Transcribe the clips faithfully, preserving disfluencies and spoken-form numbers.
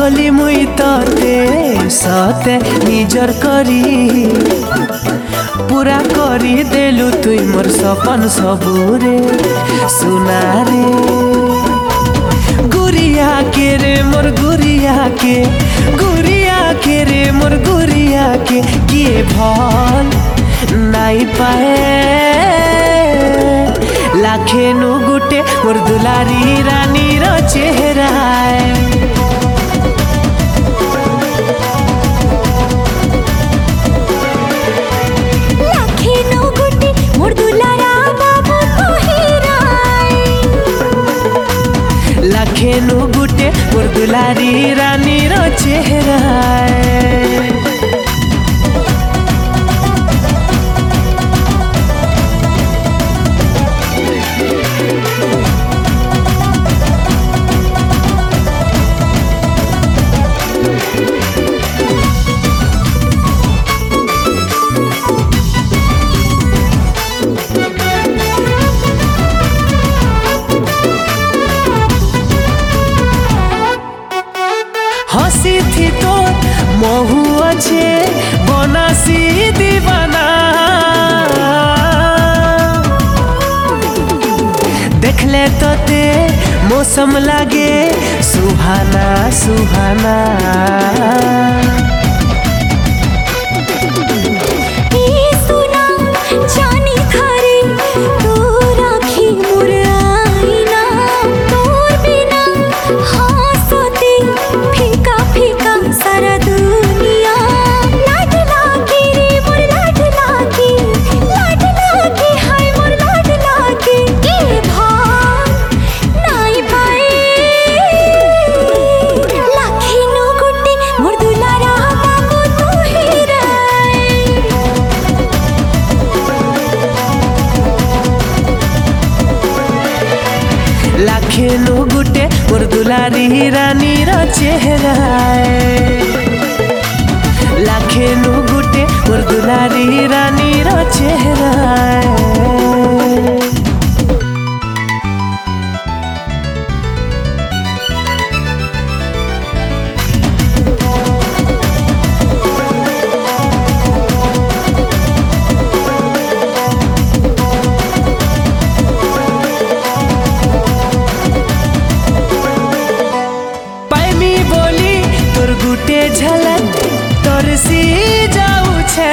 बोली मुई तते सते निजर करी पूरा करी देलु तुई मोर सपन सबुरे सुना रे गुरिया के रे मोर गुरिया के गुरिया के रे मोर गुरिया के किए भल नाई पाए लाखे नु गुटे मोर दुलारी रानी रो चेहरा लाखेनु गुटे मोर दुलारी रानी रो चेहरा हसी थी तो महू अच्छे बनासी दीवाना देखले तो ते मौसम लागे सुहाना सुहाना लाखेनु गुटे मोर दुलारी रानी रो चेहरा लाखेनु गुटे मोर दुलारी रानी रो चेहरा गुटे झलक तोर सी जाऊ छे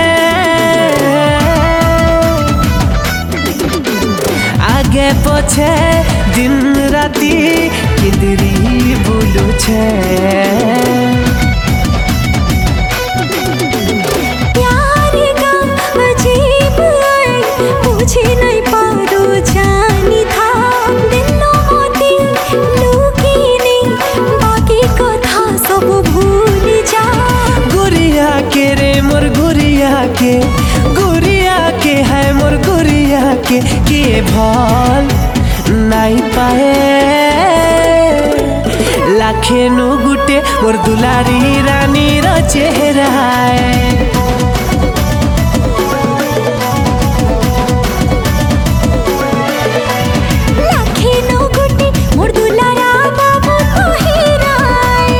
आगे पछे दिन राती किंदरी बोलू छे प्यार का अजीब मुझे नहीं पारो जानी था दिलों मोती लुकी नहीं बाकी कथा सब भूल जा गुरिया के रे मोर गुरिया के गुरिया के है मोर गुरिया के के भल नाई पाए लाखेनु गुटे मोर दुलारी रानी रो चेहरा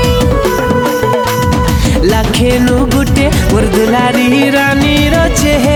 लाखेनु गुटे मोर दुलारी रानी रो चेहरा।